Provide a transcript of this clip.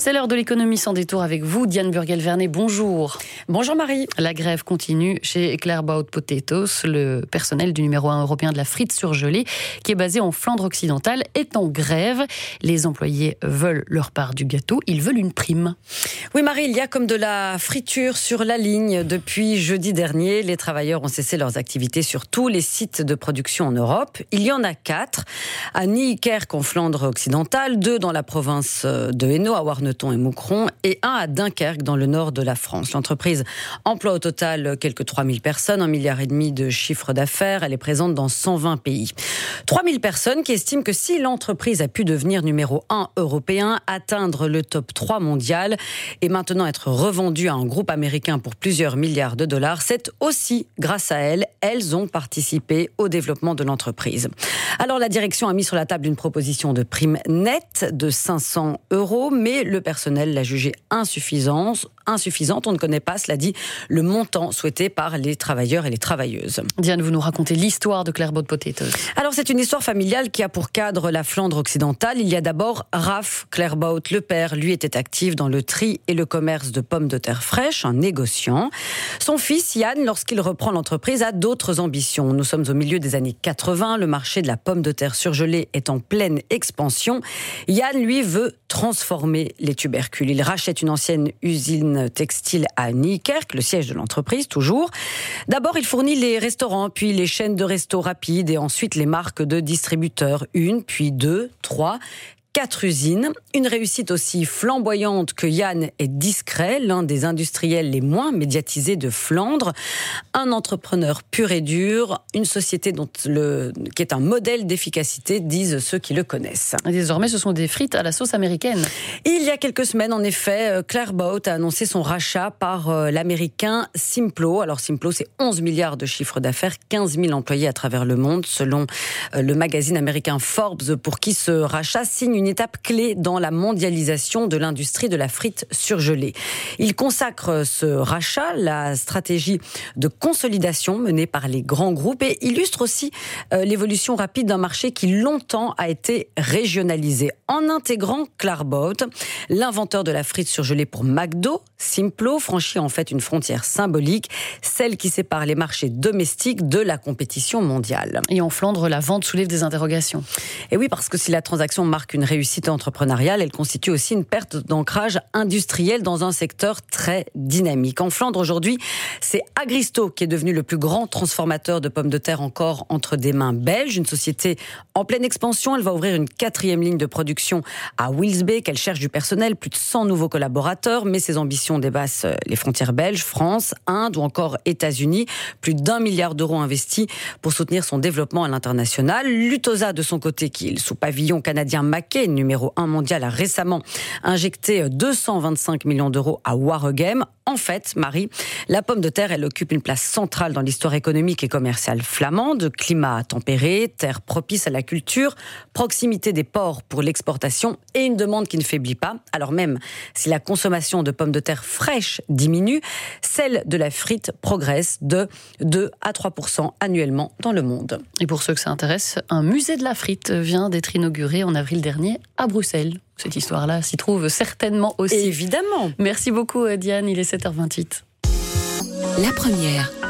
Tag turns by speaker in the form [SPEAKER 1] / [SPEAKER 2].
[SPEAKER 1] C'est l'heure de l'économie sans détour avec vous, Diane Burgel-Vernet. Bonjour.
[SPEAKER 2] Bonjour Marie.
[SPEAKER 1] La grève continue chez Clairbout Potatoes. Le personnel du numéro 1 européen de la frite surgelée, qui est basé en Flandre occidentale, est en grève. Les employés veulent leur part du gâteau. Ils veulent une prime.
[SPEAKER 2] Oui Marie, il y a comme de la friture sur la ligne. Depuis jeudi dernier, les travailleurs ont cessé leurs activités sur tous les sites de production en Europe. Il y en a 4. À Nijkerk en Flandre occidentale, 2 dans la province de Hainaut, à Warneton et Moucron, et 1 à Dunkerque dans le nord de la France. L'entreprise emploie au total quelques 3000 personnes, 1,5 milliard de chiffre d'affaires. Elle est présente dans 120 pays. 3000 personnes qui estiment que si l'entreprise a pu devenir numéro 1 européen, atteindre le top 3 mondial et maintenant être revendue à un groupe américain pour plusieurs milliards de dollars, c'est aussi grâce à elles. Elles ont participé au développement de l'entreprise. Alors la direction a mis sur la table une proposition de prime nette de 500 €, mais le personnel l'a jugée insuffisante. On ne connaît pas, cela dit, le montant souhaité par les travailleurs et les travailleuses.
[SPEAKER 1] Diane, vous nous racontez l'histoire de Clairbout Potatoes.
[SPEAKER 2] Alors c'est une histoire familiale qui a pour cadre la Flandre occidentale. Il y a d'abord Raf Clairbout, le père. Lui était actif dans le tri et le commerce de pommes de terre fraîches, un négociant. Son fils Yann, lorsqu'il reprend l'entreprise, a d'autres ambitions. Nous sommes au milieu des années 80, le marché de la pomme de terre surgelée est en pleine expansion. Yann, lui, veut transformer les tubercules. Il rachète une ancienne usine textile à Nijkerk, le siège de l'entreprise toujours. D'abord, il fournit les restaurants, puis les chaînes de restos rapides et ensuite les marques de distributeurs. 1, puis 2, 3... 4 usines, une réussite aussi flamboyante que Yann est discret, l'un des industriels les moins médiatisés de Flandre, un entrepreneur pur et dur, une société qui est un modèle d'efficacité, disent ceux qui le connaissent.
[SPEAKER 1] Et désormais, ce sont des frites à la sauce américaine.
[SPEAKER 2] Il y a quelques semaines, en effet, Clairbout a annoncé son rachat par l'américain Simplo. Alors Simplo, c'est 11 milliards de chiffre d'affaires, 15 000 employés à travers le monde, selon le magazine américain Forbes, pour qui ce rachat signe une étape clé dans la mondialisation de l'industrie de la frite surgelée. Il consacre ce rachat, la stratégie de consolidation menée par les grands groupes, et illustre aussi l'évolution rapide d'un marché qui longtemps a été régionalisé. En intégrant Clairbout, l'inventeur de la frite surgelée pour McDo, Simplo, franchit en fait une frontière symbolique, celle qui sépare les marchés domestiques de la compétition mondiale.
[SPEAKER 1] Et en Flandre, la vente soulève des interrogations.
[SPEAKER 2] Et oui, parce que si la transaction marque une réussite entrepreneuriale, elle constitue aussi une perte d'ancrage industriel dans un secteur très dynamique. En Flandre, aujourd'hui, c'est Agristo qui est devenu le plus grand transformateur de pommes de terre encore entre des mains belges. Une société en pleine expansion. Elle va ouvrir une 4e ligne de production à Wilsbeek. Elle cherche du personnel, plus de 100 nouveaux collaborateurs, mais ses ambitions dépassent les frontières belges, France, Inde ou encore États-Unis. Plus d'1 milliard d'euros investis pour soutenir son développement à l'international. Lutosa, de son côté, qui est sous pavillon canadien Mackay, numéro 1 mondial, a récemment injecté 225 millions d'euros à Waregem. En fait, Marie, la pomme de terre, elle occupe une place centrale dans l'histoire économique et commerciale flamande. Climat tempéré, terre propice à la culture, proximité des ports pour l'exportation et une demande qui ne faiblit pas. Alors même si la consommation de pommes de terre fraîches diminue, celle de la frite progresse de 2 à 3% annuellement dans le monde.
[SPEAKER 1] Et pour ceux que ça intéresse, un musée de la frite vient d'être inauguré en avril dernier à Bruxelles. Cette histoire-là s'y trouve certainement aussi.
[SPEAKER 2] Évidemment.
[SPEAKER 1] Merci beaucoup Diane, il est 7h28.
[SPEAKER 3] La première.